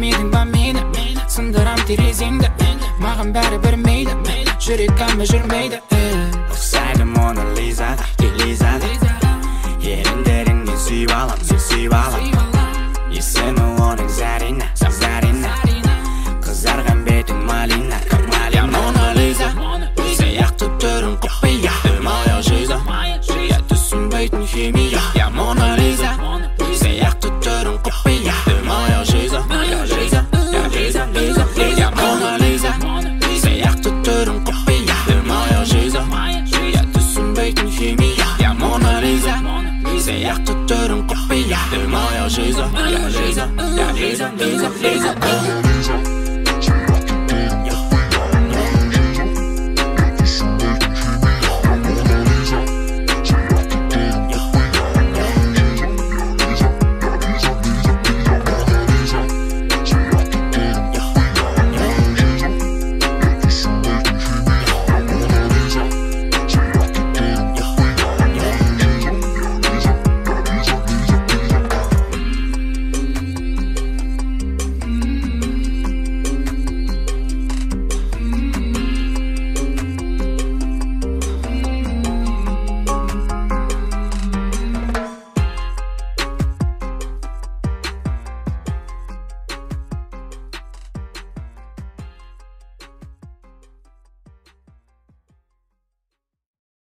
көрмедің ба мені сындырам терезеңді маған бәрі бір мейлі жүрек әмі жүрмейді ұқсайды Мона Лизаға Лизаға еріндеріңнен сүйіп алам сүйіп алам есімі оның Зарина қызарған бетің Малина Мона Лиза сияқты түрің құпия моя жиза түсінбейтін химия Мона Лиза сияқты түрің құпия моя жиза Мона Лиза сияқты түрің құпия моя жиза түсінбейтін химия Мона Лиза сияқты түрің құпия моя жиза